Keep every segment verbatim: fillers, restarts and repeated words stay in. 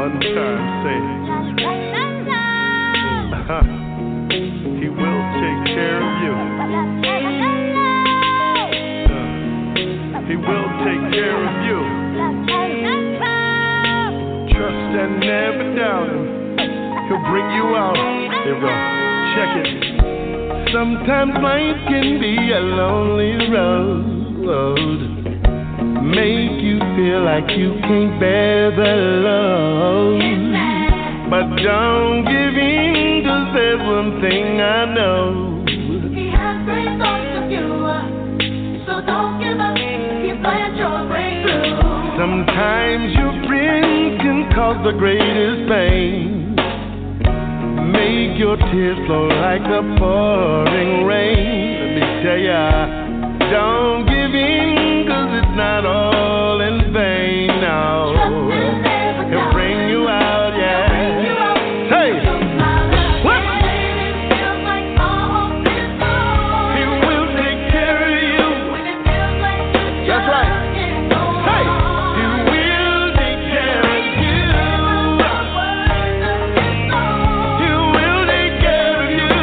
One time, say uh-huh. He will take care of you. Uh, he will take care of you. Trust and never doubt him. He'll bring you out. Here we go. Check it. Sometimes life can be a lonely road. Make you feel like you can't bear the load. But don't give in, 'cause there's one thing I know. He has great thoughts of you, so don't give up. He's planned your breakthrough. Sometimes your friends can cause the greatest pain. Make your tears flow like the pouring rain. Let me tell ya, don't give in, 'cause it's not all in vain now. He'll bring you out, yeah. Hey! What? He will take care of you. That's right. Hey! He will take care of you. He will take care of you.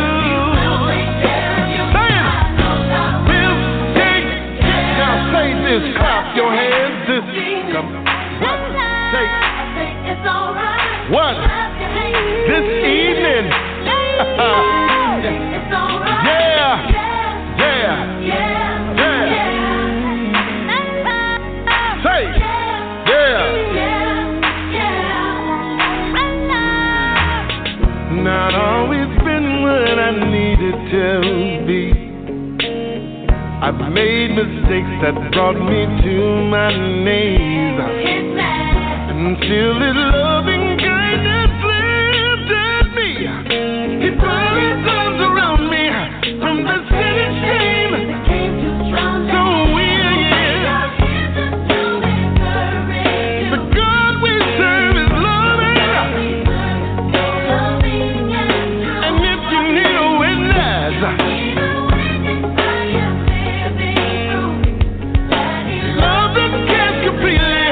Say it! He'll take care. Now say this, clap your hands. This, come. What? Say. What? This evening. Yeah. Yeah. Yeah. Say. Yeah. Not always been what I needed to be. I've made mistakes that brought me to my knees. Until his loving kindness lifted me. He put his arms around me from the city shame. So we're here. The God we serve is loving. And if you need a witness, love that cares completely.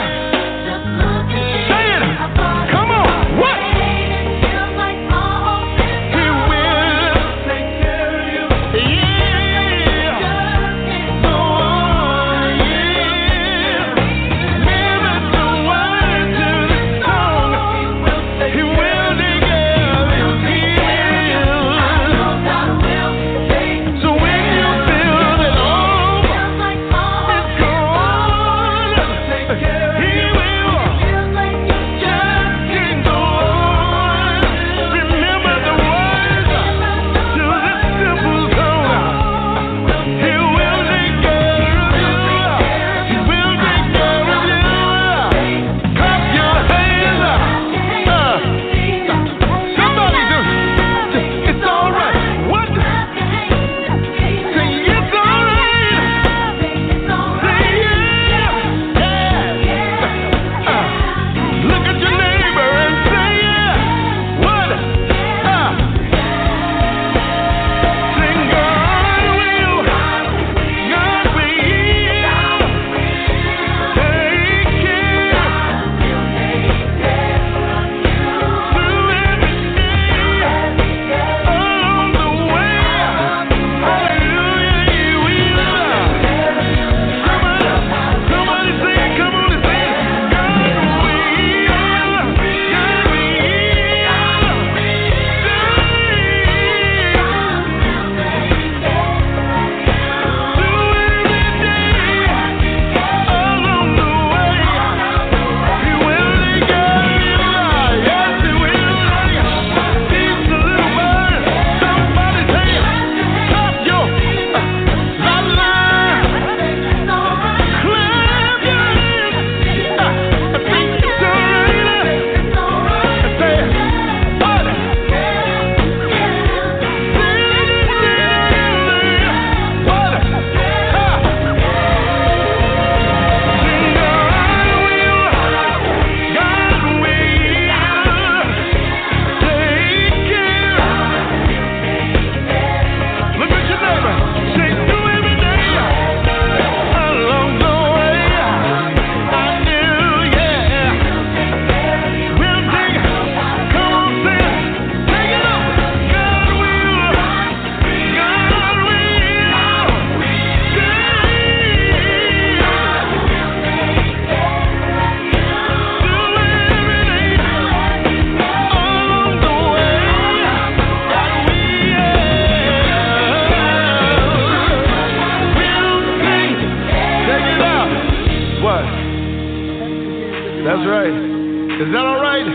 That's right. Is that all right?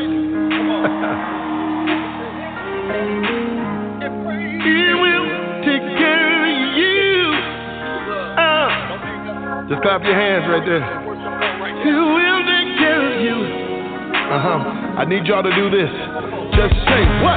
He will take care of you. Uh, just clap your hands right there. He will take care of you. Uh-huh. I need y'all to do this. Just say what?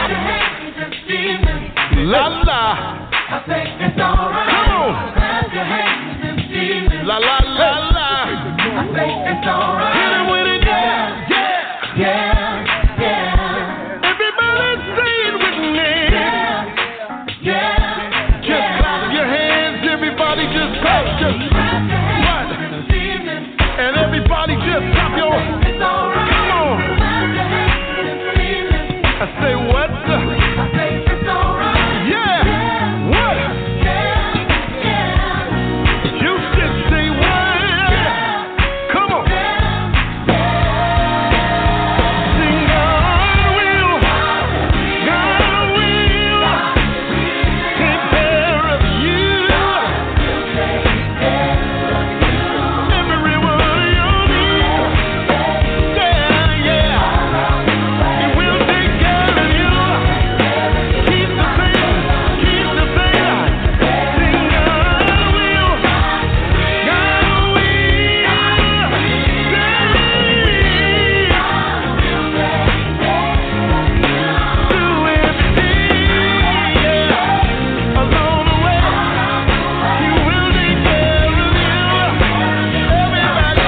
La la. I think it's alright. Come on. Clap your hands and see me. La la la la. I think it's alright. Hit it with it. Yeah. Yeah. Yeah. Yeah. Everybody say it with me. Yeah. Yeah. Just clap your hands. Everybody just clap. Just Clap your hands what? and see me. And everybody just clap your. It's alright. Come on. Clap your hands and see me. I say what? I think it's alright. Yeah. What? Yeah. Yeah. You should say what? Come on. Sing God will. God will take care of you. Every one of your needs. Yeah, yeah. He will take care of you. Keep the faith. Keep the faith. Sing God will. God will. Do everything, yeah, along the way. He will take care of you. Everybody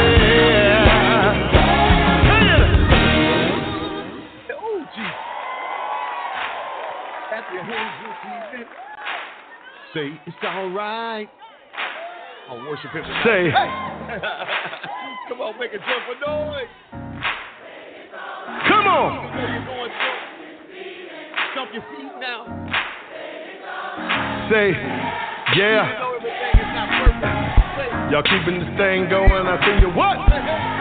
say, Oh, Jesus. Clap your hands this evening. Say, it's all right. Oh, worship him tonight. Say. Hey. Come on, make a joyful noise. Come on. Know you're going through. Stomp your feet now. Say, You yeah. know everything is not perfect. Say, Y'all keeping this thing going. I tell you what. oh,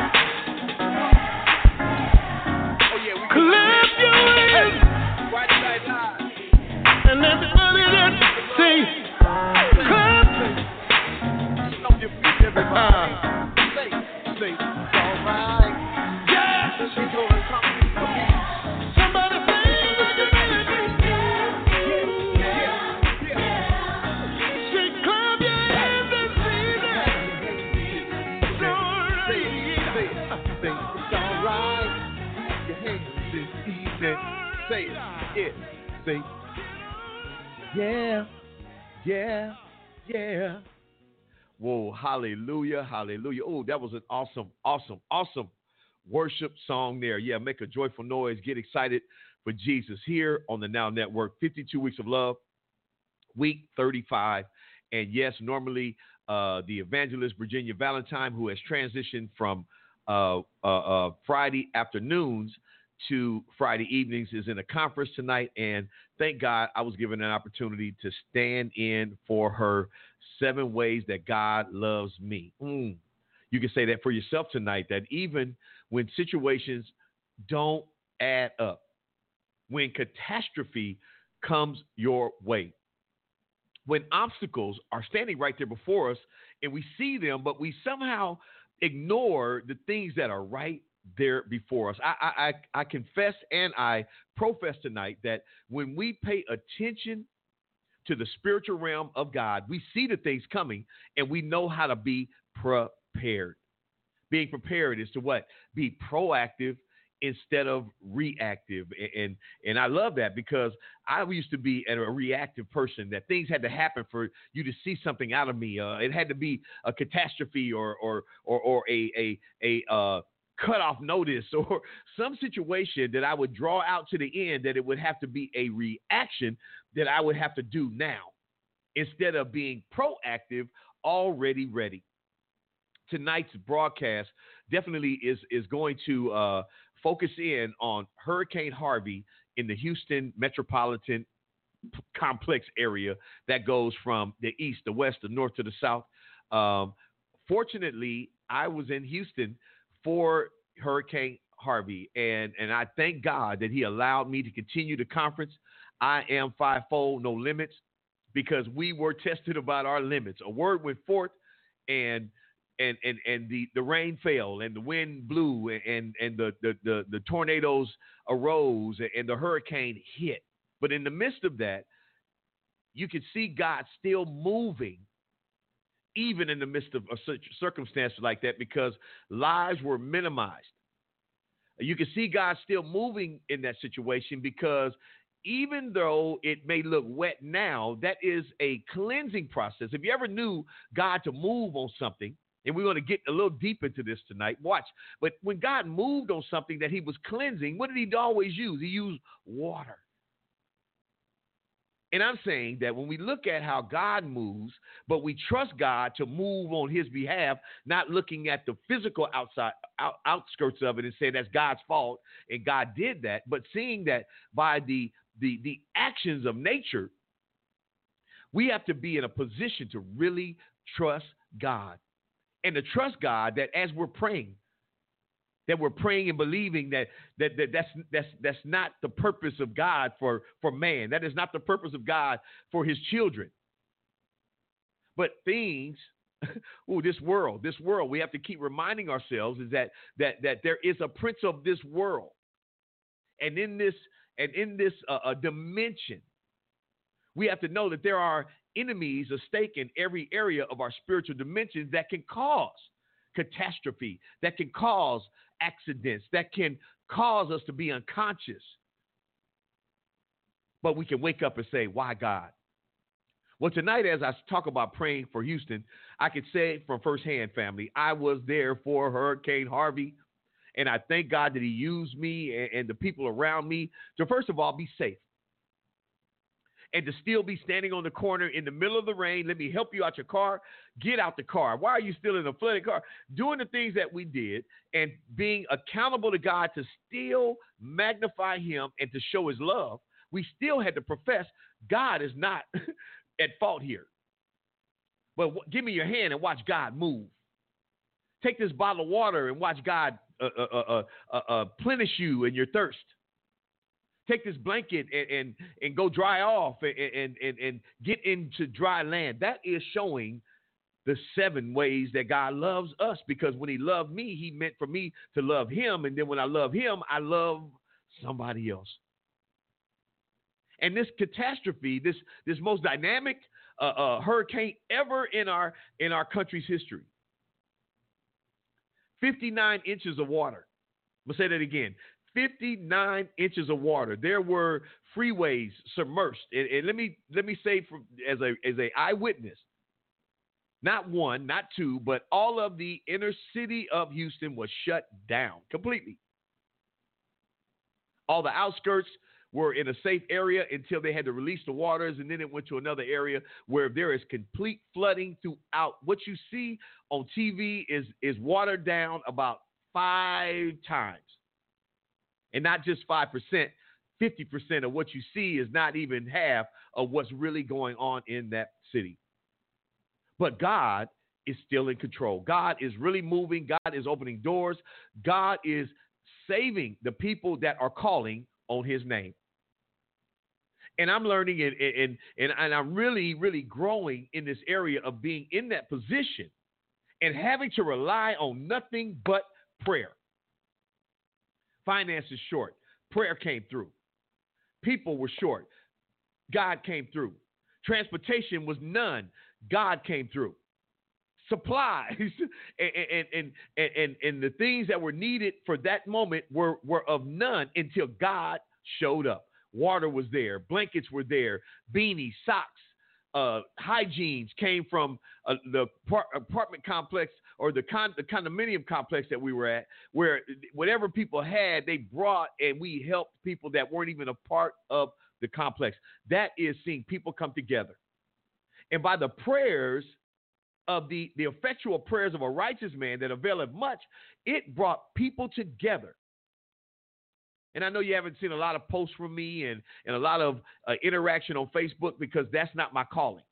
yeah, we can Clap your hands. Friday Night Live. And everybody that say, clap. Stomp your feet, everybody. Uh, Say, say, it's all right. yeah. She's gonna come for me. Somebody say, say, clap your hands and say that. It's all right. Say, it's all right. Your hands this evening. Say it. Yeah. Say, yeah, yeah, yeah. Whoa, hallelujah, hallelujah. Oh, that was an awesome, awesome, awesome worship song there. Yeah, make a joyful noise. Get excited for Jesus here on the Now Network. fifty-two Weeks of Love, week thirty-five. And yes, normally uh, the evangelist Virginia Valentine, who has transitioned from uh, uh, uh, Friday afternoons to Friday evenings, is in a conference tonight. And thank God I was given an opportunity to stand in for her seven ways that God loves me. Mm. You can say that for yourself tonight, that even when situations don't add up, when catastrophe comes your way, when obstacles are standing right there before us and we see them, but we somehow ignore the things that are right there before us. I, I, I, I confess and I profess tonight that when we pay attention to the spiritual realm of God, we see the things coming and we know how to be prepared. Being prepared is to what? Be proactive instead of reactive. And, and and I love that, because I used to be a reactive person, that things had to happen for you to see something out of me. Uh, it had to be a catastrophe or or or, or a a a uh, cut off notice or some situation that I would draw out to the end, that it would have to be a reaction that I would have to do now, instead of being proactive, already ready. Tonight's broadcast definitely is is going to uh, focus in on Hurricane Harvey in the Houston metropolitan p- complex area that goes from the east, the west, the north to the south. Um, fortunately, I was in Houston for Hurricane Harvey, and and I thank God that He allowed me to continue the conference. I am fivefold, no limits, because we were tested about our limits. A word went forth, and and and and the, the rain fell and the wind blew and and the, the the the tornadoes arose and the hurricane hit. But in the midst of that, you could see God still moving, even in the midst of a circumstance like that, because lives were minimized. You can see God still moving in that situation, because even though it may look wet now, that is a cleansing process. If you ever knew God to move on something, and we're going to get a little deep into this tonight, watch. But when God moved on something that he was cleansing, what did he always use? He used water. And I'm saying that when we look at how God moves, but we trust God to move on his behalf, not looking at the physical outside out, outskirts of it and say that's God's fault and God did that, but seeing that by the, the, the actions of nature, we have to be in a position to really trust God. And to trust God that as we're praying, that we're praying and believing that, that, that that's, that's, that's not the purpose of God for, for man. That is not the purpose of God for his children. But things, oh, this world, this world, we have to keep reminding ourselves is that, that, that there is a prince of this world. And in this, and in this uh, uh, dimension, we have to know that there are enemies at stake in every area of our spiritual dimensions that can cause catastrophe, that can cause accidents, that can cause us to be unconscious. But we can wake up and say, why God? Well, tonight, as I talk about praying for Houston, I could say from firsthand, family, I was there for Hurricane Harvey, and I thank God that he used me and, and the people around me to, first of all, be safe. And to still be standing on the corner in the middle of the rain. Let me help you out your car. Get out the car. Why are you still in a flooded car? Doing the things that we did and being accountable to God to still magnify him and to show his love. We still had to profess God is not at fault here. But w- give me your hand and watch God move. Take this bottle of water and watch God uh, uh, uh, uh, uh, plenish you in your thirst. Take this blanket and, and, and go dry off and, and, and, and get into dry land. That is showing the seven ways that God loves us, because when he loved me, he meant for me to love him. And then when I love him, I love somebody else. And this catastrophe, this, this most dynamic uh, uh, hurricane ever in our, in our country's history, fifty-nine inches of water. I'm going to say that again. fifty-nine inches of water. There were freeways submerged. And, and let me let me say from, as a as a eyewitness, not one, not two, but all of the inner city of Houston was shut down completely. All the outskirts were in a safe area until they had to release the waters, and then it went to another area where there is complete flooding throughout. What you see on T V is is watered down about five times. And not just five percent, fifty percent of what you see is not even half of what's really going on in that city. But God is still in control. God is really moving. God is opening doors. God is saving the people that are calling on his name. And I'm learning and, and, and, and I'm really, really growing in this area of being in that position and having to rely on nothing but prayer. Finances short. Prayer came through. People were short. God came through. Transportation was none. God came through. Supplies and, and, and, and, and, and the things that were needed for that moment were, were of none until God showed up. Water was there. Blankets were there. Beanies, socks, uh, hygienes came from uh, the par- apartment complex or the, con- the condominium complex that we were at, where whatever people had, they brought, and we helped people that weren't even a part of the complex. That is seeing people come together. And by the prayers of the, the effectual prayers of a righteous man that availeth much, it brought people together. And I know you haven't seen a lot of posts from me and, and a lot of uh, interaction on Facebook, because that's not my calling.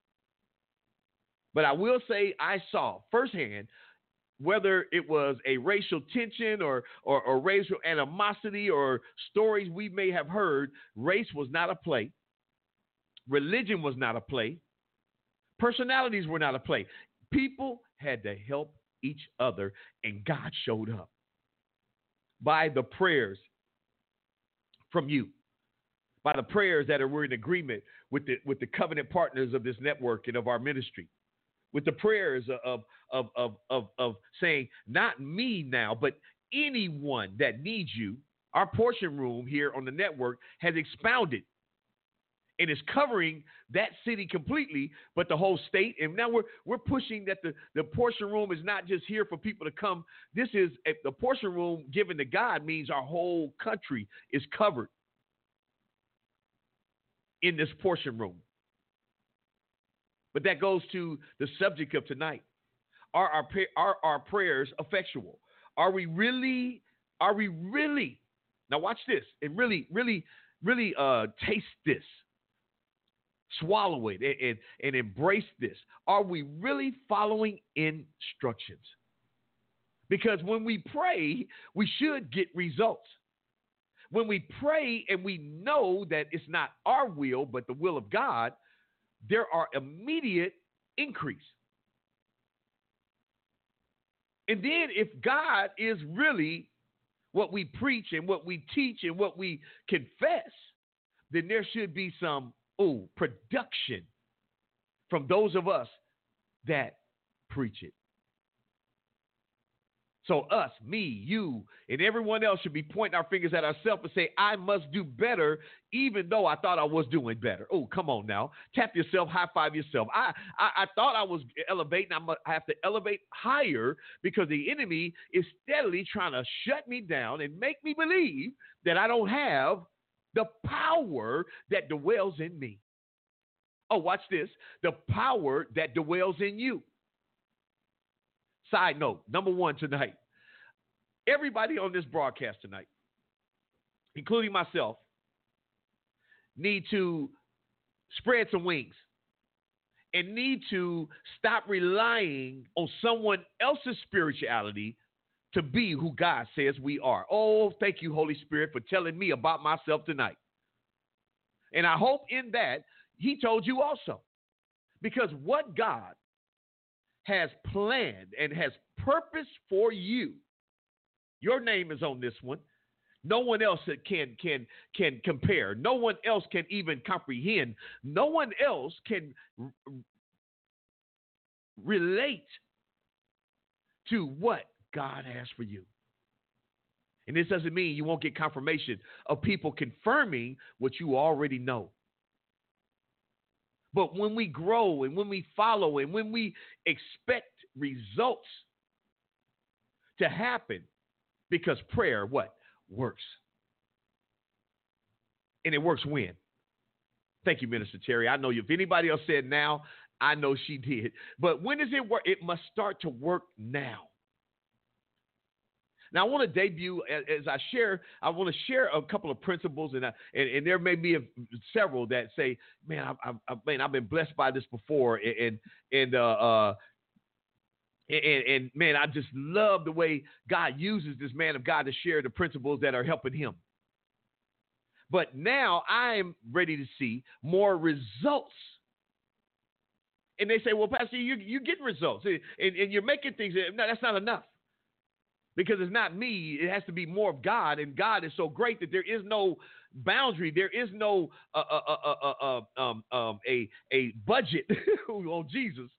But I will say I saw firsthand, whether it was a racial tension or, or, or racial animosity or stories we may have heard, race was not a play. Religion was not a play. Personalities were not a play. People had to help each other, and God showed up by the prayers from you, by the prayers that are we're in agreement with the with the covenant partners of this network and of our ministry, with the prayers of of of of, of saying, not me now, but anyone that needs you. Our portion room here on the network has expounded and is covering that city completely, but the whole state. And now we're we're pushing that the, the portion room is not just here for people to come. This is a, the portion room given to God means our whole country is covered in this portion room. But that goes to the subject of tonight. Are our are our prayers effectual? Are we really? Are we really? Now watch this and really, really, really uh, taste this. Swallow it and, and, and embrace this. Are we really following instructions? Because when we pray, we should get results. When we pray and we know that it's not our will, but the will of God, there are immediate increase. And then if God is really what we preach and what we teach and what we confess, then there should be some Oh, production from those of us that preach it. So us, me, you, and everyone else should be pointing our fingers at ourselves and say, I must do better, even though I thought I was doing better. Oh, come on now. Tap yourself, high five yourself. I, I, I thought I was elevating. I'm, I have to elevate higher because the enemy is steadily trying to shut me down and make me believe that I don't have the power that dwells in me. Oh, watch this. The power that dwells in you. Side note, number one tonight. Everybody on this broadcast tonight, including myself, need to spread some wings and need to stop relying on someone else's spirituality to be who God says we are. Oh, thank you, Holy Spirit, for telling me about myself tonight. And I hope in that he told you also. Because what God has planned and has purpose for you, your name is on this one. No one else can, can, can compare. No one else can even comprehend. No one else can r- relate to what God has for you. And this doesn't mean you won't get confirmation of people confirming what you already know. But when we grow and when we follow and when we expect results to happen, because prayer, what? Works. And it works when? Thank you, Minister Terry. I know if anybody else said now, I know she did. But when does it work? It must start to work now. Now, I want to debut, as I share, I want to share a couple of principles, and I, and, and there may be a, several that say, man, I, I, man, I've been blessed by this before, and and uh, uh, and, and man, I just love the way God uses this man of God to share the principles that are helping him. But now I'm ready to see more results. And they say, well, Pastor, you you get results, and, and you're making things. No, that's not enough. Because it's not me. It has to be more of God. And God is so great that there is no boundary. There is no uh, uh, uh, uh, uh, um, um, a, a budget on Jesus.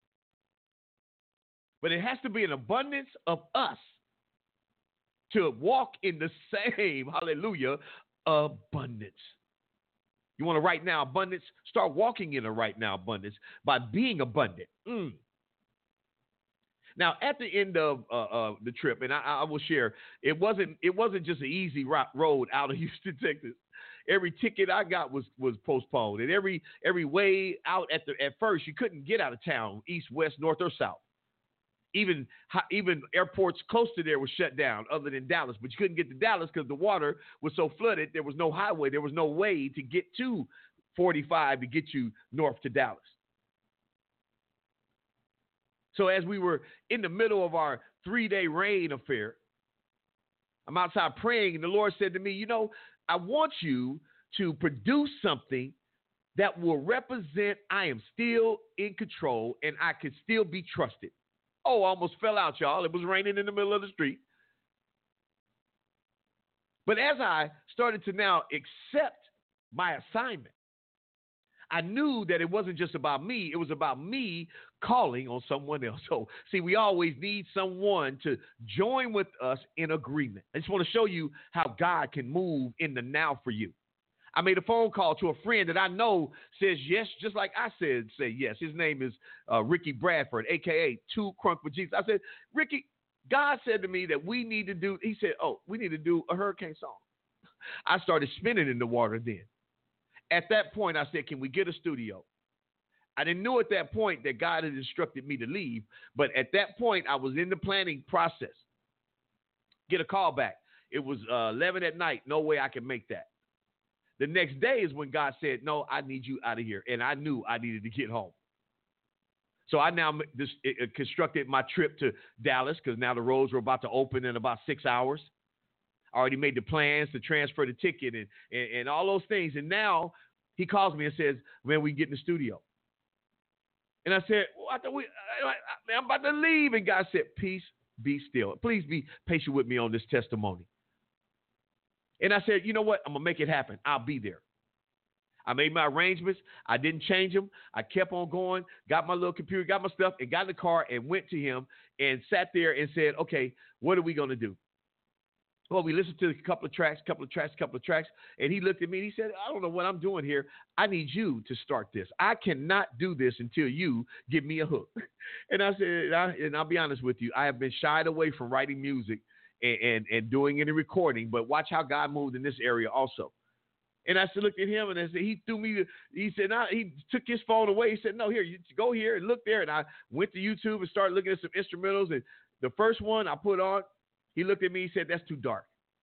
But it has to be an abundance of us to walk in the same, hallelujah, abundance. You want a right now abundance? Start walking in a right now abundance by being abundant. Mm. Now, at the end of uh, uh, the trip, and I, I will share, it wasn't it wasn't just an easy road out of Houston, Texas. Every ticket I got was was postponed, and every every way out at the at first you couldn't get out of town, east, west, north, or south. Even even airports close to there were shut down, other than Dallas. But you couldn't get to Dallas because the water was so flooded. There was no highway. There was no way to get to forty-five to get you north to Dallas. So as we were in the middle of our three-day rain affair, I'm outside praying, and the Lord said to me, you know, I want you to produce something that will represent I am still in control and I can still be trusted. Oh, I almost fell out, y'all. It was raining in the middle of the street. But as I started to now accept my assignment, I knew that it wasn't just about me. It was about me calling on someone else. So, see, we always need someone to join with us in agreement. I just want to show you how God can move in the now for you. I made a phone call to a friend that I know says yes, just like I said, say yes. His name is uh, Ricky Bradford, a k a. Two Crunk with Jesus. I said, Ricky, God said to me that we need to do, he said, oh, we need to do a hurricane song. I started spinning in the water then. At that point, I said, can we get a studio? I didn't know at that point that God had instructed me to leave, but at that point, I was in the planning process. Get a call back. It was uh, eleven at night. No way I can make that. The next day is when God said, no, I need you out of here. And I knew I needed to get home. So I now this, it, constructed my trip to Dallas because now the roads were about to open in about six hours. I already made the plans to transfer the ticket and, and, and all those things. And now he calls me and says, man, we get in the studio. And I said, well, I thought we, I, I, I'm about to leave. And God said, peace, be still. Please be patient with me on this testimony. And I said, you know what? I'm going to make it happen. I'll be there. I made my arrangements. I didn't change them. I kept on going, got my little computer, got my stuff, and got in the car and went to him and sat there and said, okay, what are we going to do? Well, we listened to a couple of tracks, couple of tracks, couple of tracks, and he looked at me and he said, I don't know what I'm doing here. I need you to start this. I cannot do this until you give me a hook. And I said, I, and I'll be honest with you, I have been shied away from writing music and, and, and doing any recording, but watch how God moved in this area also. And I said, looked at him and I said, he threw me, to, he said, nah, he took his phone away. He said, no, here, you go here and look there. And I went to YouTube and started looking at some instrumentals. And the first one I put on, he looked at me, he said, that's too dark.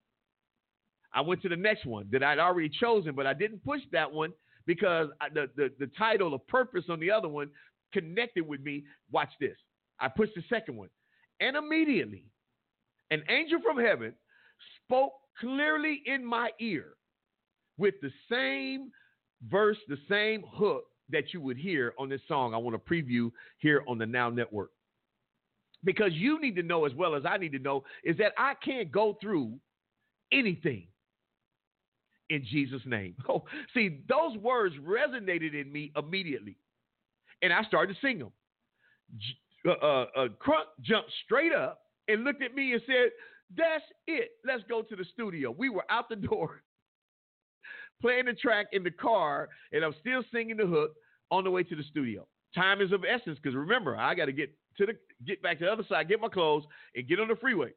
I went to the next one that I'd already chosen, but I didn't push that one because I, the, the, the title of Purpose on the other one connected with me. Watch this. I pushed the second one. And immediately, an angel from heaven spoke clearly in my ear with the same verse, the same hook that you would hear on this song I want to preview here on the Now Network. Because you need to know as well as I need to know is that I can't go through anything in Jesus' name. Oh, see, those words resonated in me immediately. And I started to sing them. Uh, uh, uh, Crunk jumped straight up and looked at me and said, that's it. Let's go to the studio. We were out the door playing the track in the car, and I'm still singing the hook on the way to the studio. Time is of essence because remember, I got to get to the get back to the other side, get my clothes, and get on the freeway.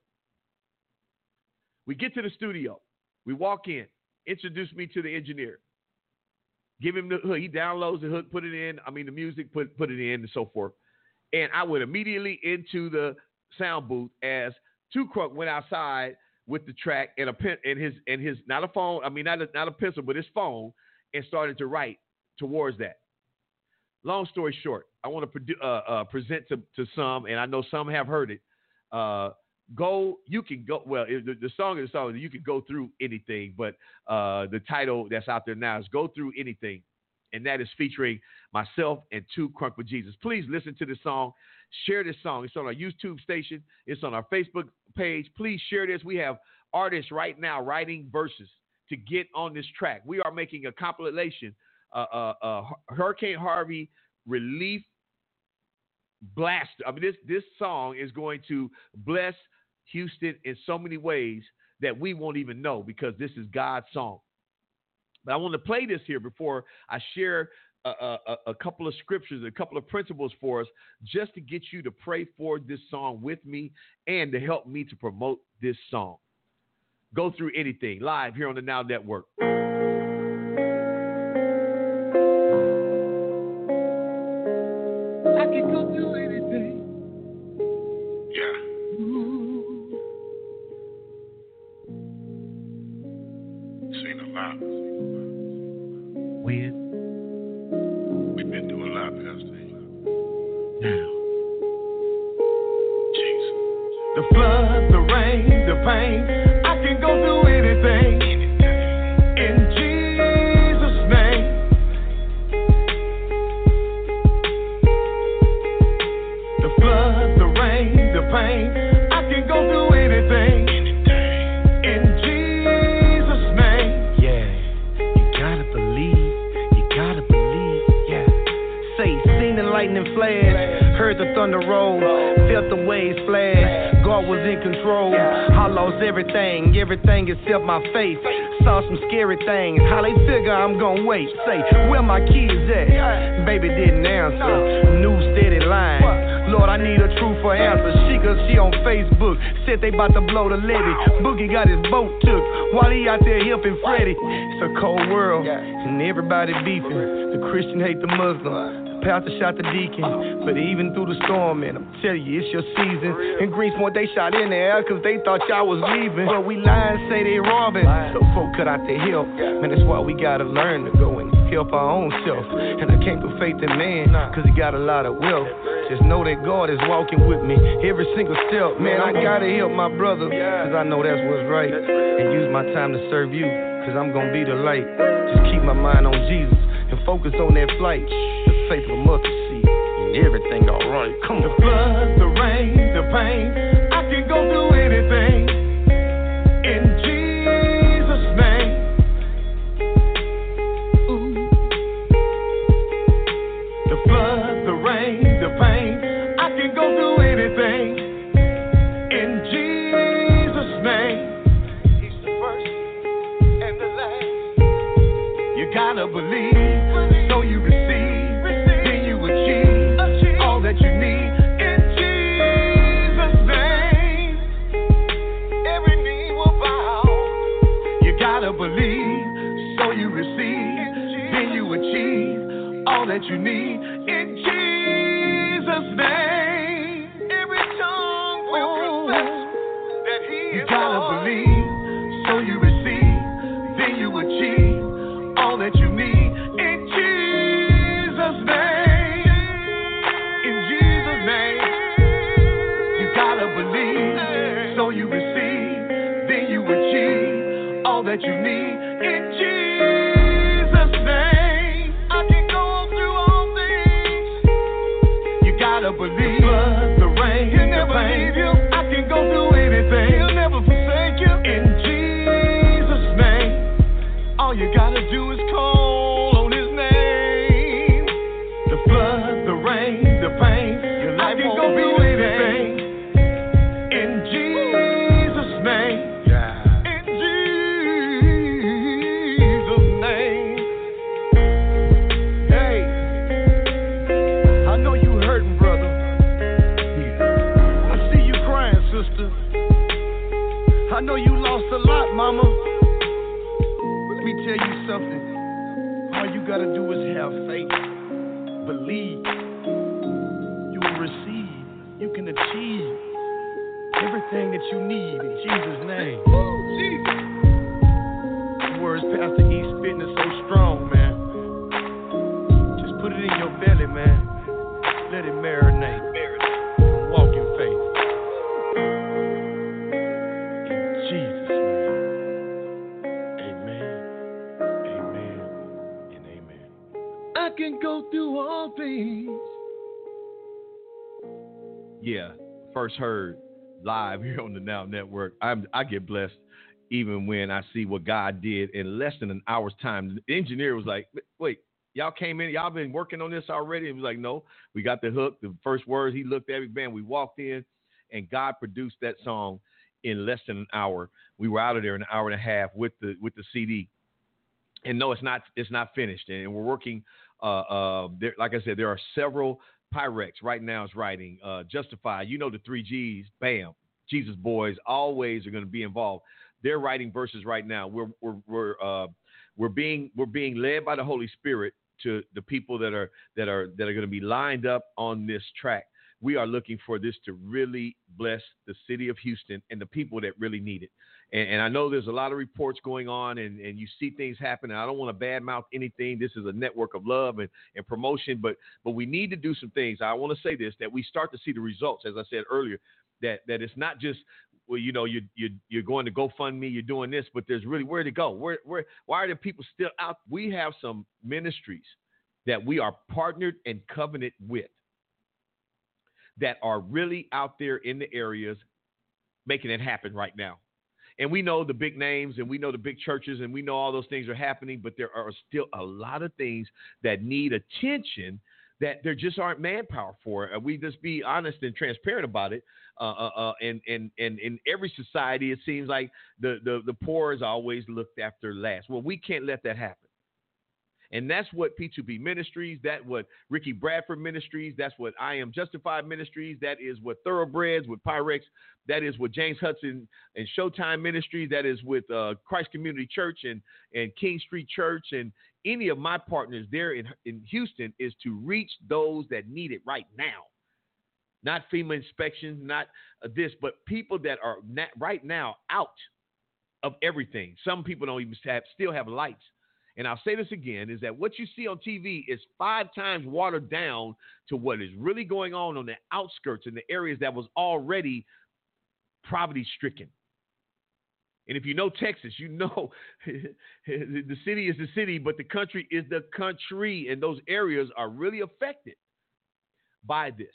We get to the studio. We walk in. Introduce me to the engineer. Give him the hook. He downloads the hook, put it in. I mean, the music, put put it in, and so forth. And I went immediately into the sound booth as Two Crunk went outside with the track and a pen and his and his not a phone. I mean, not a, not a pencil, but his phone, and started to write towards that. Long story short, I want to uh, uh, present to, to some, and I know some have heard it. Uh, Go, you can go, well, the, the song is the song, you can go through anything, but uh, the title that's out there now is Go Through Anything, and that is featuring myself and Two Crunk with Jesus. Please listen to this song, share this song. It's on our YouTube station, it's on our Facebook page. Please share this. We have artists right now writing verses to get on this track. We are making a compilation, uh, uh, uh, Hurricane Harvey Relief Blast. I mean, this, this song is going to bless Houston in so many ways that we won't even know because this is God's song. But I want to play this here before I share a, a, a couple of scriptures, a couple of principles for us, just to get you to pray for this song with me and to help me to promote this song. Go Through Anything, live here on the Now Network. I can go through anything. Yeah. Seen a lot. When? We've been doing a lot, Pastor. Now. Jesus. The flood, the rain, the pain, I can go through anything. In Jesus' name. on the road. Felt the waves splash. God was in control. I lost everything, everything except my faith. Saw some scary things. How they figure I'm gonna wait? Say, where my kids at? Baby didn't answer. New steady line. Lord, I need a truthful answer. She, cause she on Facebook. Said they about to blow the levee. Boogie got his boat took while he out there helping Freddie. It's a cold world, and everybody beefing. The Christian hate the Muslim. The pastor shot the deacon. But even through the storm, man, I'm telling you, it's your season. In Greenspoint, they shot in the air cause they thought y'all was leaving. But we lying, say they robbing. So folk cut out their help. Man, that's why we gotta learn to go and help our own self. And I can't put faith in man, cause he got a lot of wealth. Just know that God is walking with me every single step. Man, I gotta help my brother, cause I know that's what's right. And use my time to serve you, cause I'm gonna be the light. Just keep my mind on Jesus and focus on that flight. The faith of a mustard seed, and everything alright. Come on. The flood, the rain, the pain, I can go through anything. In Jesus' name. Ooh. The flood, the rain, the pain, I can go through anything. In Jesus' name. He's the first and the last. You gotta believe. So you receive, then you achieve all that you need in Jesus' name. Every knee will bow. You gotta believe, so you receive, then you achieve all that you need in Jesus' name. Every tongue will confess that He is Lord. You gotta believe, so you receive, then you achieve all that you need. That you need in Jesus' name. I can go through all things. You gotta believe the blood, the rain, He'll never leave you. I can go through anything. He'll never forsake you. In Jesus' name, all you gotta do is call on His name. The flood, the rain, the pain, your life I can go through anything. In Jesus' name. I know you lost a lot, mama. Let me tell you something. All you gotta do is have faith. Believe. You will receive. You can achieve everything that you need in Jesus' name. Jesus. The words Pastor E spitting is so strong, man. Just put it in your belly, man. Let it marinate. Walk in faith. Can go through all things. Yeah, first heard live here on the Now Network. I'm, I get blessed even when I see what God did in less than an hour's time. The engineer was like, wait, y'all came in, y'all been working on this already? He was like, no, we got the hook, the first words. He looked at me, man, we walked in, and God produced that song in less than an hour. We were out of there in an hour and a half with the with the C D. And no, it's not it's not finished, and we're working. Uh, uh, there, like I said, there are several. Pyrex right now is writing. Uh, Justify, you know the three G's. Bam, Jesus Boys always are going to be involved. They're writing verses right now. We're we're we're uh, we're being we're being led by the Holy Spirit to the people that are that are that are going to be lined up on this track. We are looking for this to really bless the city of Houston and the people that really need it. And, and I know there's a lot of reports going on, and, and you see things happen. And I don't want to badmouth anything. This is a network of love and, and promotion, but but we need to do some things. I want to say this, that we start to see the results, as I said earlier, that that it's not just, well, you know, you you you're going to GoFundMe, you're doing this, but there's really where to go. Where where why are there people still out? We have some ministries that we are partnered and covenant with that are really out there in the areas making it happen right now. And we know the big names and we know the big churches and we know all those things are happening, but there are still a lot of things that need attention that there just aren't manpower for it. Uh, we just be honest and transparent about it. Uh, uh, uh, and, and, and in every society, it seems like the, the, the poor is always looked after last. Well, we can't let that happen. And that's what P two P Ministries, that's what Ricky Bradford Ministries, that's what I Am Justified Ministries, that is what Thoroughbreds with Pyrex, that is what James Hudson and Showtime Ministries, that is with uh, Christ Community Church and, and King Street Church, and any of my partners there in, in Houston is to reach those that need it right now. Not FEMA inspections, not uh, this, but people that are not, right now out of everything. Some people don't even have, still have lights. And I'll say this again, is that what you see on T V is five times watered down to what is really going on on the outskirts in the areas that was already poverty stricken. And if you know Texas, you know the city is the city, but the country is the country. And those areas are really affected by this.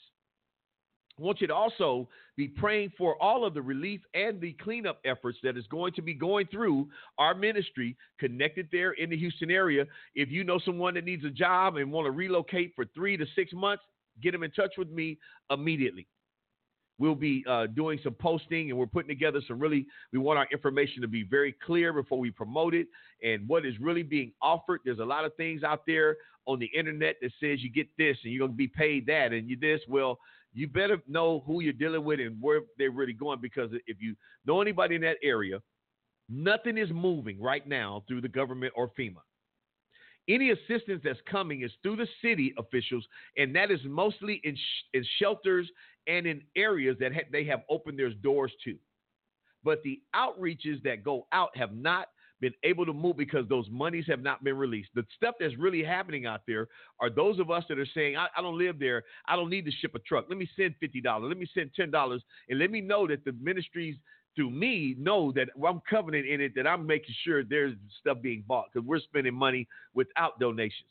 I want you to also be praying for all of the relief and the cleanup efforts that is going to be going through our ministry connected there in the Houston area. If you know someone that needs a job and want to relocate for three to six months, get them in touch with me immediately. We'll be uh, doing some posting, and we're putting together some really, we want our information to be very clear before we promote it and what is really being offered. There's a lot of things out there on the internet that says you get this and you're going to be paid that and you this. Well, you better know who you're dealing with and where they're really going, because if you know anybody in that area, nothing is moving right now through the government or FEMA. Any assistance that's coming is through the city officials, and that is mostly in, sh- in shelters and in areas that ha- they have opened their doors to. But the outreaches that go out have not been able to move because those monies have not been released. The stuff that's really happening out there are those of us that are saying, I, I don't live there. I don't need to ship a truck. Let me send fifty dollars. Let me send ten dollars. And let me know that the ministries through me know that I'm covenant in it, that I'm making sure there's stuff being bought, because we're spending money without donations.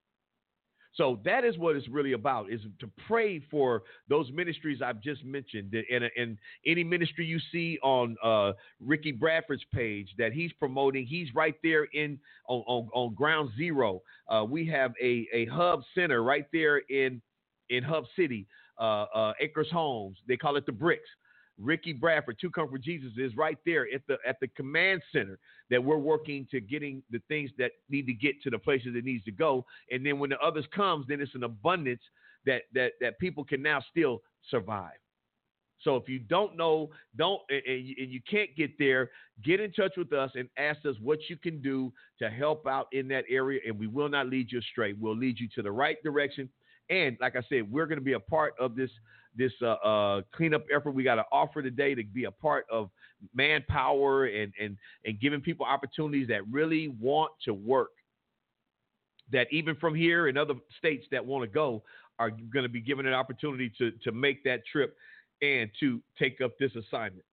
So that is what it's really about, is to pray for those ministries I've just mentioned. And, and any ministry you see on uh, Ricky Bradford's page that he's promoting, he's right there in on, on, on ground zero. Uh, we have a, a hub center right there in, in Hub City, uh, uh, Acres Homes. They call it the Bricks. Ricky Bradford, Two Come for Jesus, is right there at the at the command center that we're working to getting the things that need to get to the places it needs to go. And then when the others comes, then it's an abundance that that that people can now still survive. So if you don't know, don't and you, and you can't get there, get in touch with us and ask us what you can do to help out in that area, and we will not lead you astray. We'll lead you to the right direction. And like I said, we're going to be a part of this this uh, uh, cleanup effort. We got an offer today to be a part of manpower and, and, and giving people opportunities that really want to work, that even from here and other states that want to go are going to be given an opportunity to, to make that trip and to take up this assignment.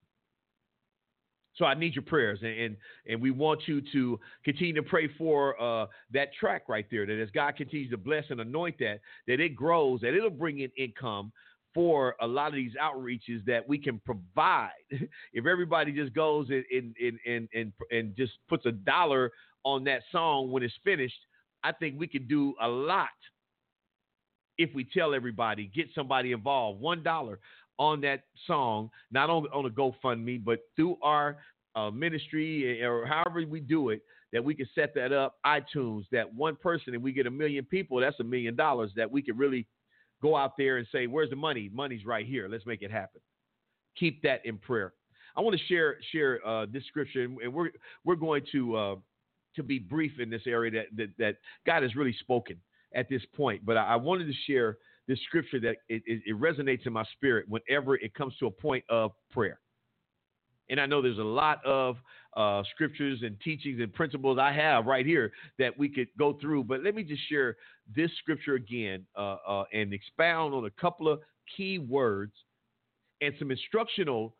So I need your prayers, and, and and we want you to continue to pray for uh, that track right there, that as God continues to bless and anoint that, that it grows, that it'll bring in income for a lot of these outreaches that we can provide. If everybody just goes and, and, and, and, and just puts a dollar on that song when it's finished, I think we could do a lot if we tell everybody, get somebody involved, one dollar on that song, not on, on a GoFundMe, but through our uh, ministry or however we do it, that we can set that up, iTunes, that one person, and we get a million people, that's a million dollars that we can really go out there and say, where's the money? Money's right here. Let's make it happen. Keep that in prayer. I want to share share uh, this scripture, and we're we're going to uh, to be brief in this area that, that that God has really spoken at this point. But I, I wanted to share this scripture that it, it, it resonates in my spirit whenever it comes to a point of prayer. And I know there's a lot of uh, scriptures and teachings and principles I have right here that we could go through. But let me just share this scripture again uh, uh, and expound on a couple of key words and some instructional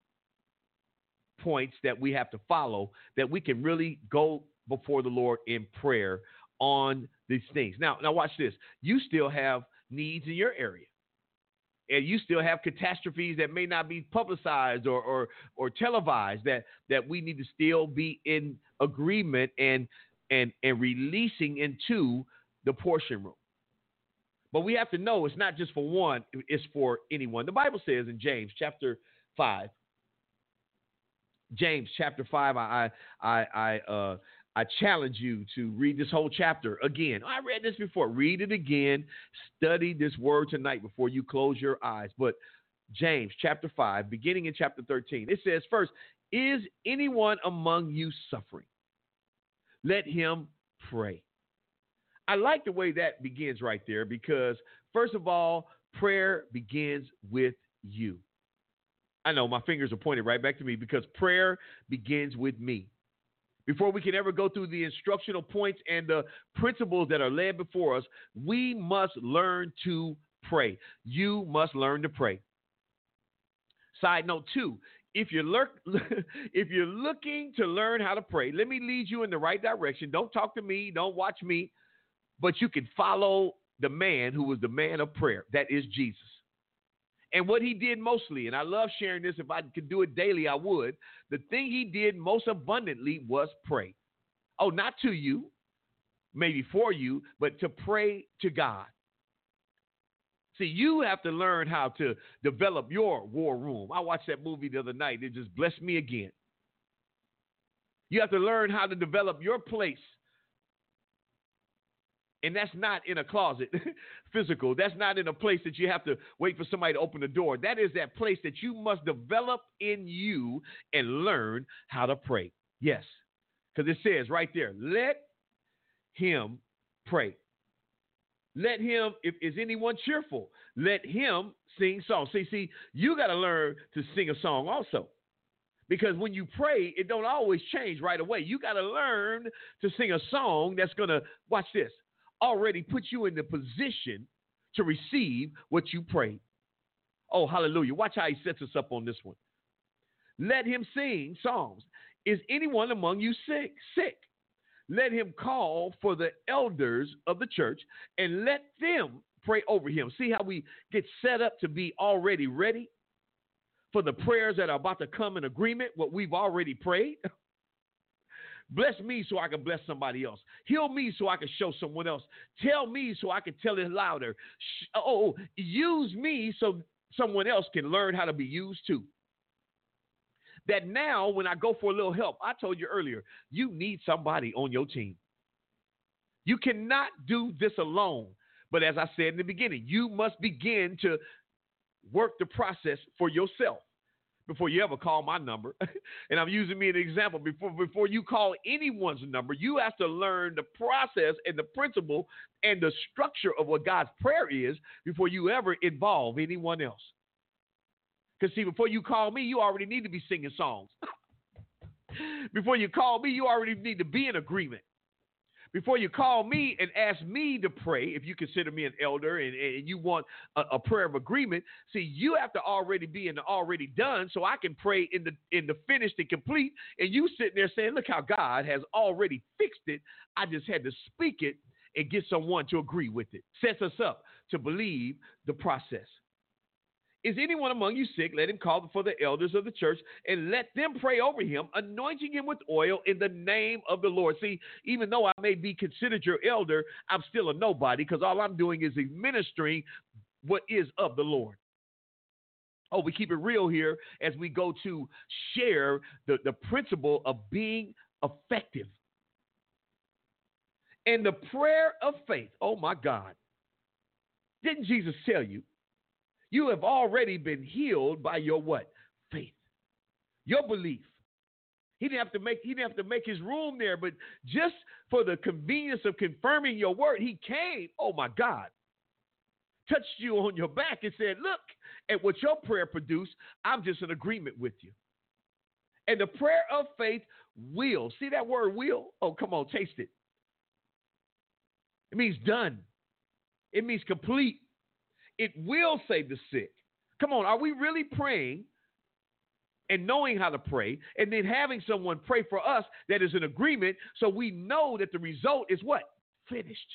points that we have to follow, that we can really go before the Lord in prayer on these things. Now, now watch this. You still have needs in your area. And you still have catastrophes that may not be publicized or, or or televised that that we need to still be in agreement and and and releasing into the portion room. But we have to know it's not just for one, it's for anyone. The Bible says in James chapter five, James chapter five, I I I uh I challenge you to read this whole chapter again. I read this before. Read it again. Study this word tonight before you close your eyes. But James chapter five, beginning in chapter thirteen, it says, first, is anyone among you suffering? Let him pray. I like the way that begins right there because, first of all, prayer begins with you. I know my fingers are pointed right back to me because prayer begins with me. Before we can ever go through the instructional points and the principles that are laid before us, we must learn to pray. You must learn to pray. Side note two, if you're, lurk, if you're looking to learn how to pray, let me lead you in the right direction. Don't talk to me. Don't watch me. But you can follow the man who was the man of prayer. That is Jesus. And what he did mostly, and I love sharing this. If I could do it daily, I would. The thing he did most abundantly was pray. Oh, not to you, maybe for you, but to pray to God. See, you have to learn how to develop your war room. I watched that movie the other night. It just blessed me again. You have to learn how to develop your place. And that's not in a closet, physical. That's not in a place that you have to wait for somebody to open the door. That is that place that you must develop in you and learn how to pray. Yes, because it says right there, let him pray. Let him, if is anyone cheerful, let him sing songs. See, see, you got to learn to sing a song also. Because when you pray, it don't always change right away. You got to learn to sing a song that's going to, watch this, already put you in the position to receive what you prayed. Oh, hallelujah. Watch how he sets us up on this one. Let him sing songs. Is anyone among you sick? Sick. Let him call for the elders of the church and let them pray over him. See how we get set up to be already ready for the prayers that are about to come in agreement, what we've already prayed. Bless me so I can bless somebody else. Heal me so I can show someone else. Tell me so I can tell it louder. Oh, use me so someone else can learn how to be used too. That now when I go for a little help, I told you earlier, you need somebody on your team. You cannot do this alone. But as I said in the beginning, you must begin to work the process for yourself before you ever call my number. And I'm using me as an example. Before, before you call anyone's number, you have to learn the process and the principle and the structure of what God's prayer is before you ever involve anyone else. Because, see, before you call me, you already need to be singing songs. Before you call me, you already need to be in agreement. Before you call me and ask me to pray, if you consider me an elder and, and you want a, a prayer of agreement, see, you have to already be in the already done so I can pray in the in the finished and complete. And you sitting there saying, look how God has already fixed it. I just had to speak it and get someone to agree with it. Sets us up to believe the process. Is anyone among you sick? Let him call for the elders of the church and let them pray over him, anointing him with oil in the name of the Lord. See, even though I may be considered your elder, I'm still a nobody because all I'm doing is administering what is of the Lord. Oh, we keep it real here as we go to share the, the principle of being effective. And the prayer of faith, oh my God, didn't Jesus tell you? You have already been healed by your what? Faith. Your belief. He didn't have to make, he didn't have to make his room there, but just for the convenience of confirming your word, he came, oh my God, touched you on your back and said, look at what your prayer produced. I'm just in agreement with you. And the prayer of faith will. See that word will? Oh, come on, taste it. It means done. It means complete. It will save the sick. Come on, are we really praying and knowing how to pray and then having someone pray for us that is in agreement so we know that the result is what? Finished.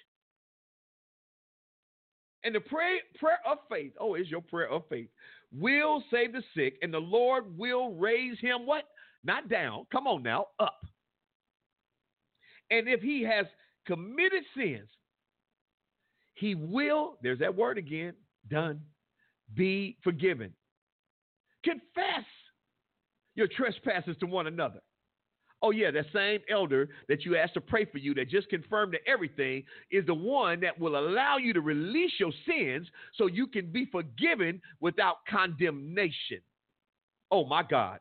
And the prayer, prayer of faith, oh, it's your prayer of faith, will save the sick, and the Lord will raise him what? Not down. Come on now, up. And if he has committed sins, he will, there's that word again, done, be forgiven. Confess your trespasses to one another. Oh, yeah, that same elder that you asked to pray for you that just confirmed that everything is the one that will allow you to release your sins so you can be forgiven without condemnation. Oh, my God.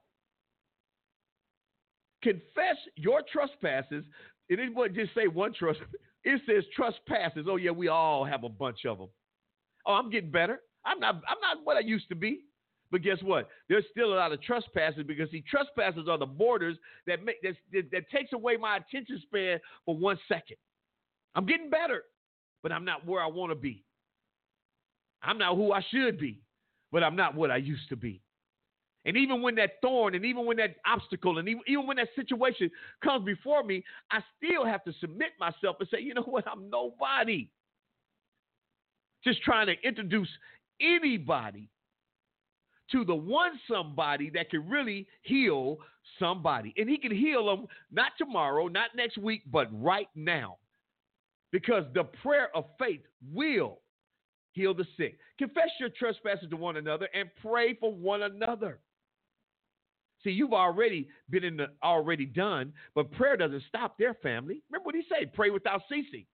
Confess your trespasses. It didn't just say one trust. It says trespasses. Oh, yeah, we all have a bunch of them. Oh, I'm getting better. I'm not, I'm not what I used to be. But guess what? There's still a lot of trespasses because, see, trespasses are the borders that make that, that, that takes away my attention span for one second. I'm getting better, but I'm not where I want to be. I'm not who I should be, but I'm not what I used to be. And even when that thorn and even when that obstacle and even, even when that situation comes before me, I still have to submit myself and say, you know what? I'm nobody. Just trying to introduce anybody to the one somebody that can really heal somebody. And he can heal them not tomorrow, not next week, but right now. Because the prayer of faith will heal the sick. Confess your trespasses to one another and pray for one another. See, you've already been in the already done, but prayer doesn't stop there, family. Remember what he said, pray without ceasing.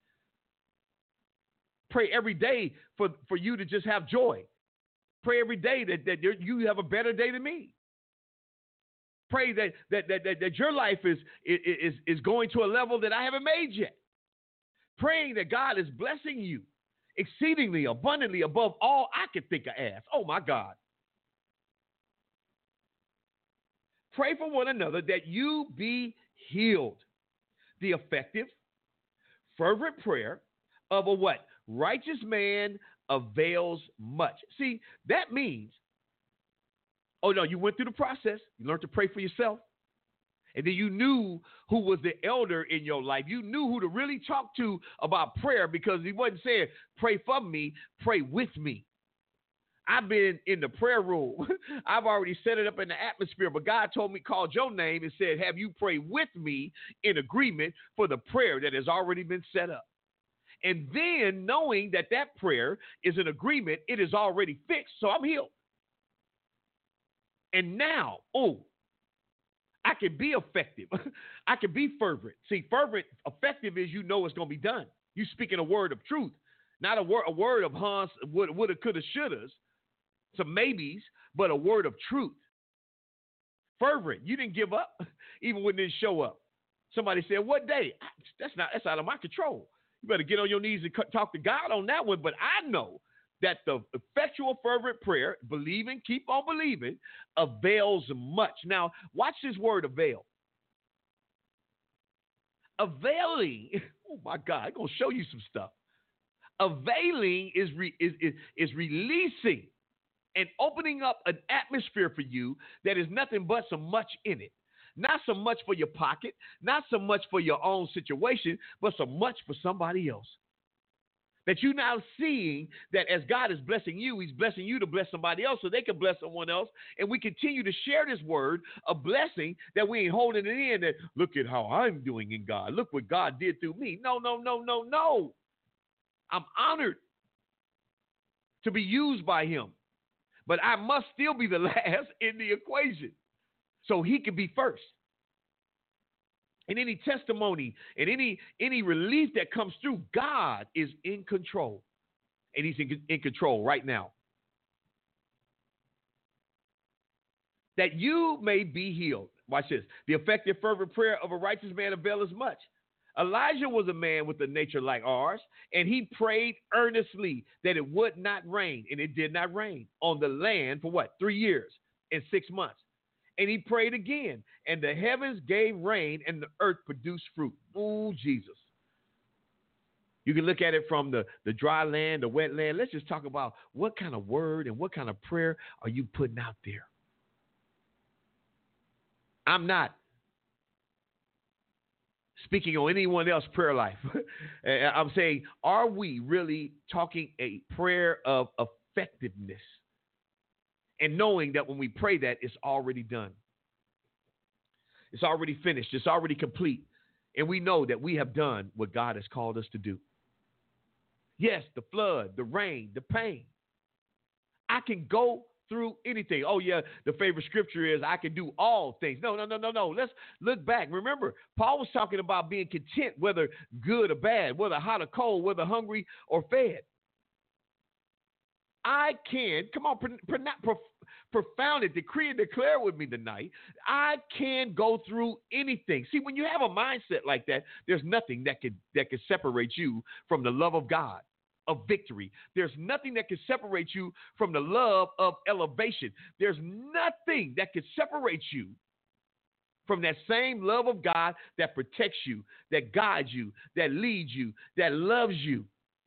Pray every day for, for you to just have joy. Pray every day that, that you have a better day than me. Pray that that that, that, that your life is, is, is going to a level that I haven't made yet. Praying that God is blessing you exceedingly, abundantly, above all I could think of ask. Oh, my God. Pray for one another that you be healed. The effective, fervent prayer of a what? Righteous man avails much. See, that means, oh, no, you went through the process. You learned to pray for yourself. And then you knew who was the elder in your life. You knew who to really talk to about prayer because he wasn't saying, pray for me, pray with me. I've been in the prayer room. I've already set it up in the atmosphere, but God told me, called your name and said, have you pray with me in agreement for the prayer that has already been set up. And then knowing that that prayer is an agreement, it is already fixed, so I'm healed. And now, oh, I can be effective. I can be fervent. See, fervent, effective is you know it's going to be done. You speaking a word of truth, not a word, a word of Hans, woulda, woulda, coulda, shouldas, some maybes, but a word of truth. Fervent, you didn't give up even when it didn't show up. Somebody said, what day? That's not, that's out of my control. You better get on your knees and talk to God on that one. But I know that the effectual, fervent prayer, believing, keep on believing, avails much. Now, watch this word avail. Availing, oh my God, I'm going to show you some stuff. Availing is, re, is, is, is releasing and opening up an atmosphere for you that is nothing but so much in it. Not so much for your pocket, not so much for your own situation, but so much for somebody else. That you're now seeing that as God is blessing you, he's blessing you to bless somebody else so they can bless someone else. And we continue to share this word of blessing that we ain't holding it in that look at how I'm doing in God. Look what God did through me. No, no, no, no, no. I'm honored to be used by him. But I must still be the last in the equation. So he can be first. And any testimony and any any relief that comes through, God is in control. And he's in, in control right now. That you may be healed. Watch this. The effective, fervent prayer of a righteous man availeth much. Elijah was a man with a nature like ours, and he prayed earnestly that it would not rain. And it did not rain on the land for what? Three years and six months. And he prayed again, and the heavens gave rain, and the earth produced fruit. Oh, Jesus. You can look at it from the, the dry land, the wet land. Let's just talk about what kind of word and what kind of prayer are you putting out there? I'm not speaking on anyone else's prayer life. I'm saying, are we really talking a prayer of effectiveness? And knowing that when we pray that, it's already done. It's already finished. It's already complete. And we know that we have done what God has called us to do. Yes, the flood, the rain, the pain. I can go through anything. Oh, yeah, the favorite scripture is I can do all things. No, no, no, no, no. Let's look back. Remember, Paul was talking about being content, whether good or bad, whether hot or cold, whether hungry or fed. I can, come on, pro, pro, pro, profound it, decree and declare with me tonight. I can go through anything. See, when you have a mindset like that, there's nothing that could that could separate you from the love of God, of victory. There's nothing that can separate you from the love of elevation. There's nothing that can separate you from that same love of God that protects you, that guides you, that leads you, that loves you,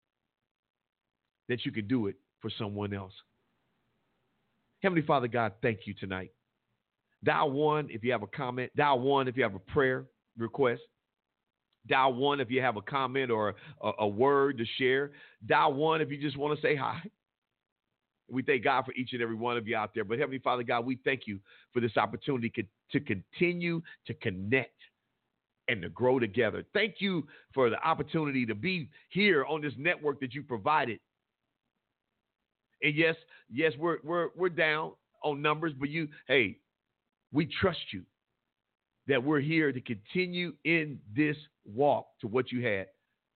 that you can do it for someone else. Heavenly Father God, thank you tonight. Dial one if you have a comment. Dial one if you have a prayer request. Dial one if you have a comment or a, a word to share. Dial one if you just want to say hi. We thank God for each and every one of you out there. But Heavenly Father God, we thank you for this opportunity to continue to connect and to grow together. Thank you for the opportunity to be here on this network that you provided. And yes, yes, we're we're we're down on numbers, but you, hey, we trust you that we're here to continue in this walk to what you had.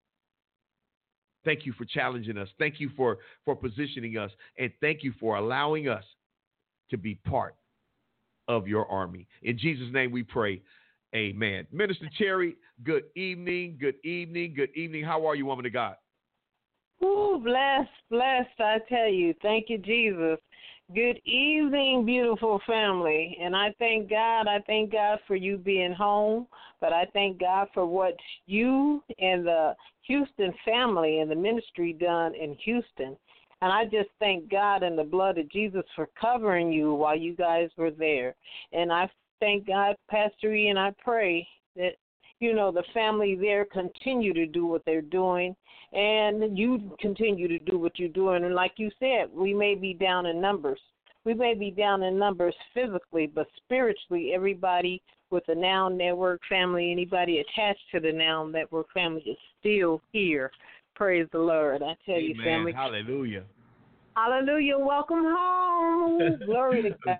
Thank you for challenging us. Thank you for, for positioning us. And thank you for allowing us to be part of your army. In Jesus' name we pray. Amen. Minister Cherry, good evening, good evening, good evening. How are you, woman of God? Ooh, blessed, blessed, I tell you. Thank you, Jesus. Good evening, beautiful family. And I thank God, I thank God for you being home, but I thank God for what you and the Houston family and the ministry done in Houston. And I just thank God and the blood of Jesus for covering you while you guys were there. And I thank God, Pastor E, and I pray that, you know, the family there continue to do what they're doing, and you continue to do what you're doing. And like you said, we may be down in numbers. We may be down in numbers physically, but spiritually, everybody with the Now Network family, anybody attached to the Now Network family is still here. Praise the Lord. I tell Amen. you, family. Hallelujah. Hallelujah. Welcome home. Glory to God.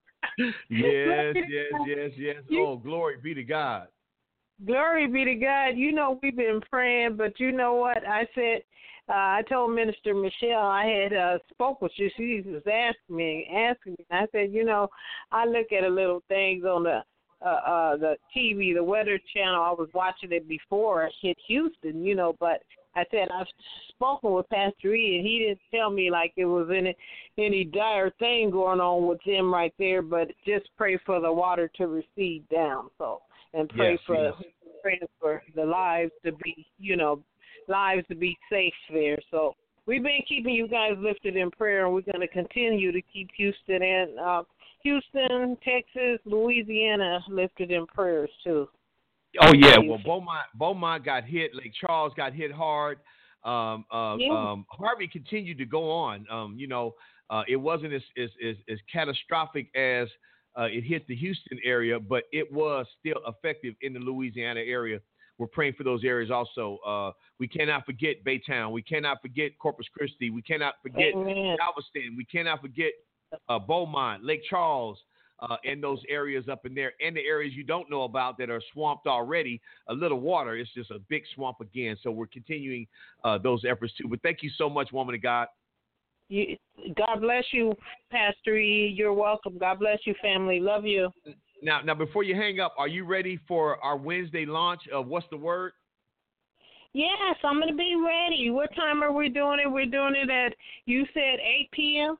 Yes, yes, yes, yes. Oh, glory be to God. Glory be to God. You know, we've been praying, but you know what? I said, uh, I told Minister Michelle I had uh, spoke with you. She was asking me, asking me. I said, you know, I look at a little things on the uh, uh, the T V, the Weather Channel. I was watching it before I hit Houston, you know, but I said I've spoken with Pastor E, and he didn't tell me like it was any any dire thing going on with him right there, but just pray for the water to recede down. So. And pray yes, for yes. pray for the lives to be, you know, lives to be safe there. So we've been keeping you guys lifted in prayer, and we're going to continue to keep Houston and uh, Houston, Texas, Louisiana lifted in prayers too. Oh yeah, well Beaumont Beaumont got hit. Lake Charles got hit hard. Um, uh, yeah. um, Harvey continued to go on. Um, you know, uh, it wasn't as as, as, as catastrophic as. Uh, it hit the Houston area, but it was still effective in the Louisiana area. We're praying for those areas also. Uh, we cannot forget Baytown. We cannot forget Corpus Christi. We cannot forget Amen. Galveston. We cannot forget uh, Beaumont, Lake Charles, uh, and those areas up in there, and the areas you don't know about that are swamped already. A little water. It's just a big swamp again. So we're continuing uh, those efforts too. But thank you so much, woman of God. You, God bless you, Pastor E. You're welcome. God bless you, family. Love you. Now, now, before you hang up, are you ready for our Wednesday launch of What's the Word? Yes, I'm going to be ready. What time are we doing it? We're doing it at, you said eight p.m.?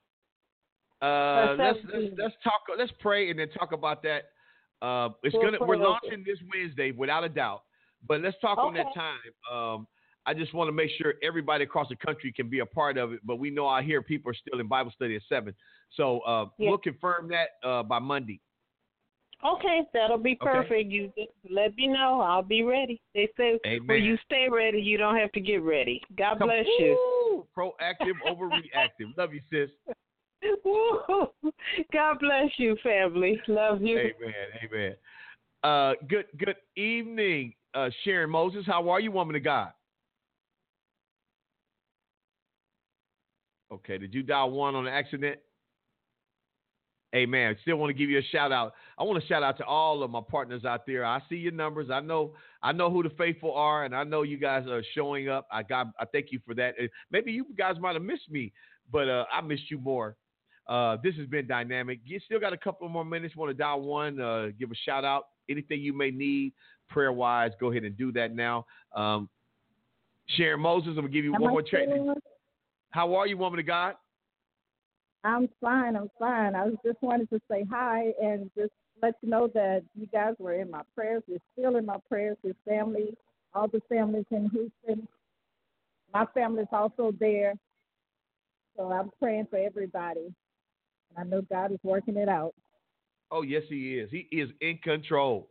Uh, let's, let's let's talk. Let's pray and then talk about that. Uh, it's we'll gonna we're launching this Wednesday without a doubt. But let's talk okay. on that time. Um, I just want to make sure everybody across the country can be a part of it. But we know out here people are still in Bible study at seven. So uh, yeah. we'll confirm that uh, by Monday. Okay, that'll be perfect. Okay. You just let me know. I'll be ready. They say Amen. When you stay ready, you don't have to get ready. God Come, bless woo, you. Proactive over reactive. Love you, sis. Woo. God bless you, family. Love you. Amen. Amen. Uh, good good evening, uh, Sharon Moses. How are you, woman of God? Okay, did you dial one on accident? Hey, man, still want to give you a shout out. I want to shout out to all of my partners out there. I see your numbers. I know I know who the faithful are, and I know you guys are showing up. I got I thank you for that. Maybe you guys might have missed me, but uh, I missed you more. Uh, this has been dynamic. You still got a couple more minutes. Want to dial one, uh, give a shout out. Anything you may need prayer-wise, go ahead and do that now. Um, Sharon Moses, I'm going to give you Am one I more check. still- How are you, woman of God? I'm fine. I'm fine. I was just wanted to say hi and just let you know that you guys were in my prayers. You're still in my prayers. Your family, all the families in Houston. My family's also there. So I'm praying for everybody. And I know God is working it out. Oh, yes, he is. He is in control.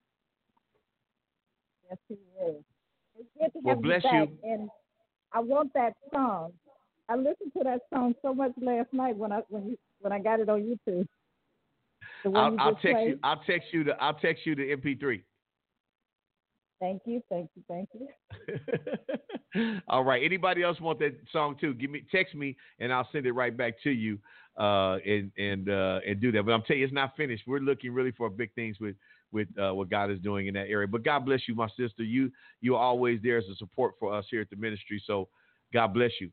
Yes, he is. It's good to Well, have bless you back. you. And I want that song. I listened to that song so much last night when I when you when I got it on YouTube. The one I'll, you I'll just text played. you. I'll text you the. I'll text you the M P three. Thank you, thank you, thank you. All right. Anybody else want that song too? Give me, text me, and I'll send it right back to you, uh, and and uh, and do that. But I'm telling you, it's not finished. We're looking really for big things with with uh, what God is doing in that area. But God bless you, my sister. You you're always there as a support for us here at the ministry. So God bless you.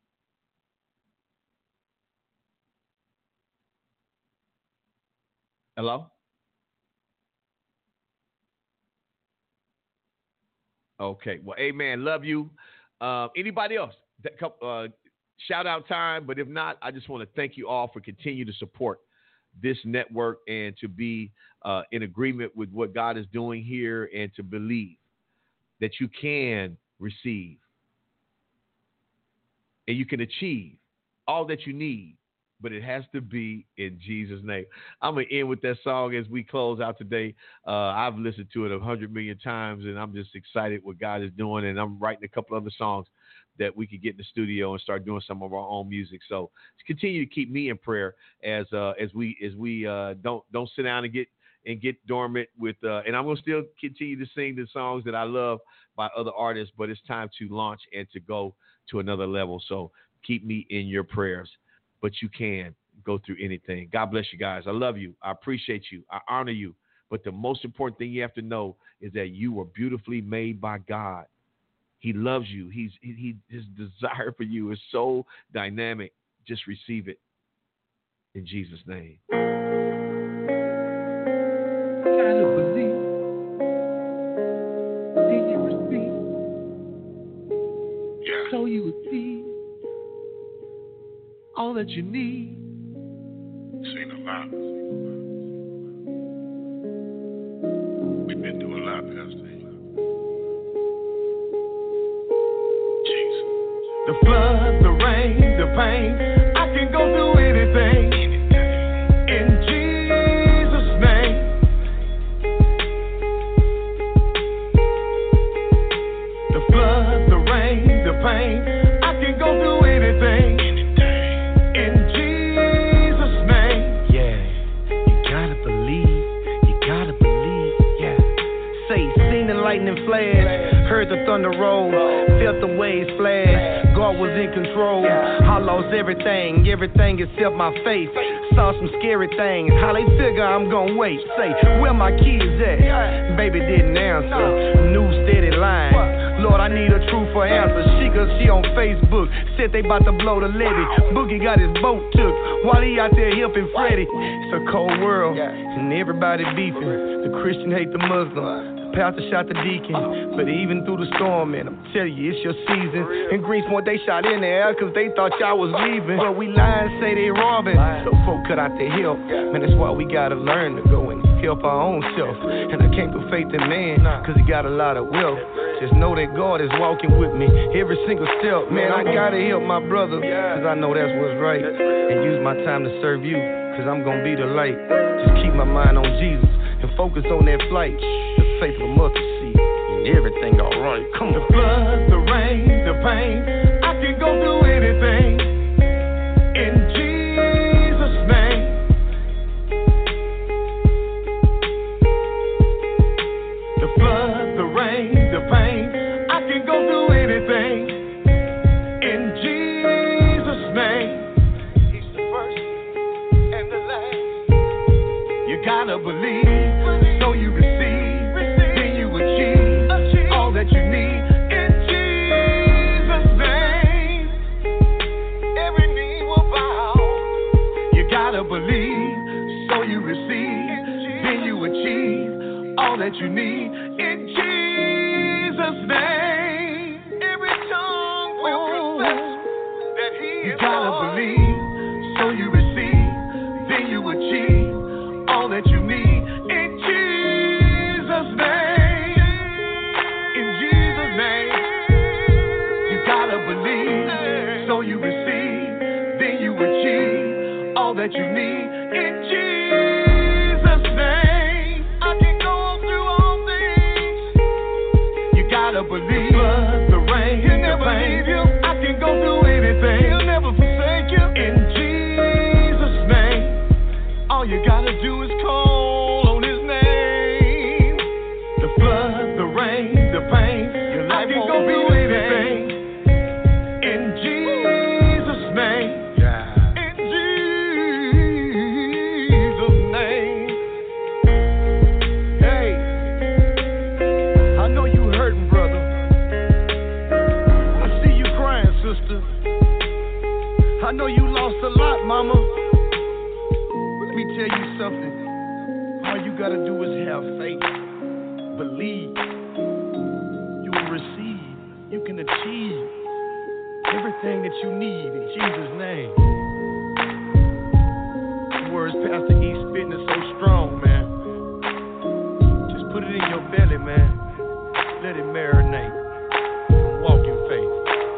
Hello? Okay. Well, amen. Love you. Uh, anybody else? That couple, uh, shout out time. But if not, I just want to thank you all for continuing to support this network and to be uh, in agreement with what God is doing here and to believe that you can receive and you can achieve all that you need. But it has to be in Jesus' name. I'm going to end with that song as we close out today. Uh, I've listened to it a hundred million times, and I'm just excited what God is doing. And I'm writing a couple other songs that we could get in the studio and start doing some of our own music. So continue to keep me in prayer as uh, as we as we uh, don't don't sit down and get and get dormant with. Uh, and I'm going to still continue to sing the songs that I love by other artists. But it's time to launch and to go to another level. So keep me in your prayers. But you can go through anything. God bless you guys. I love you. I appreciate you. I honor you. But the most important thing you have to know is that you were beautifully made by God. He loves you. He's he, he his desire for you is so dynamic. Just receive it in Jesus' name. Kind of believe in you receive, Yeah. so you would see all that you need. Seen a lot. We've been through a lot, Pastor. Jesus. The flood, the rain, the pain, I can go through anything. In Jesus' name. The flood, the rain, the pain, I can go through anything. In Jesus' name. Yeah, you gotta believe, you gotta believe, yeah. Say, seen the lightning flash, heard the thunder roll, felt the waves flash. God was in control. I lost everything, everything except my faith. Saw some scary things, how they figure I'm gonna wait. Say, where my kids at? Baby didn't answer. New steady line. Lord, I need a truthful answer. She cause she on Facebook, said they about to blow the levee. Boogie got his boat took while he out there helping Freddie. It's a cold world, and everybody beefing. The Christian hate the Muslim. Pastor shot the deacon, but even through the storm, man, I'm telling you, it's your season. In Greensmore, they shot in the air cause they thought y'all was leaving. But we lying, say they robbing, so folk cut out their help. Man, that's why we gotta learn to go and help our own self. And I can't put faith in man, cause he got a lot of wealth. Just know that God is walking with me every single step. Man, I gotta help my brother, cause I know that's what's right. And use my time to serve you, cause I'm gonna be the light. Just keep my mind on Jesus and focus on that flight. The faith of a mustard seed, and everything alright. Come on. The flood, the rain, the pain, I can go through anything. In Jesus' name. The flood, the rain, the pain, I can go through anything. In Jesus' name. believe, so you receive, then you achieve all that you need. In Jesus' name, every knee will bow. You gotta believe, so you receive, then you achieve all that you need. In Jesus' name, every tongue will confess that He is Lord. You gotta believe, so you receive, then you achieve all that you need. In Jesus' name, in Jesus' name, you gotta believe, so you receive, then you achieve all that you need. In Jesus' name, I can go through all things. You gotta believe, the rain, He'll never leave you. I can go through anything, He'll never forsake you. In Jesus' name, all you gotta do is call on His name. The flood, the rain, the pain, your life I can go through anything. In Jesus' name, yeah. In Jesus' name. Hey, I know you hurting, brother. I see you crying, sister. I know you lost a lot, mama. Let me tell you something. All you gotta do is have faith. Believe. You will receive. You can achieve everything that you need in Jesus' name. The words Pastor E spitting is so strong, man. Just put it in your belly, man. Let it marinate. And walk in faith.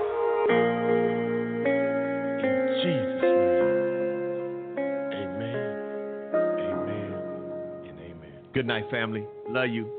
In Jesus' name. Amen. Amen. And amen. Good night, family. Love you.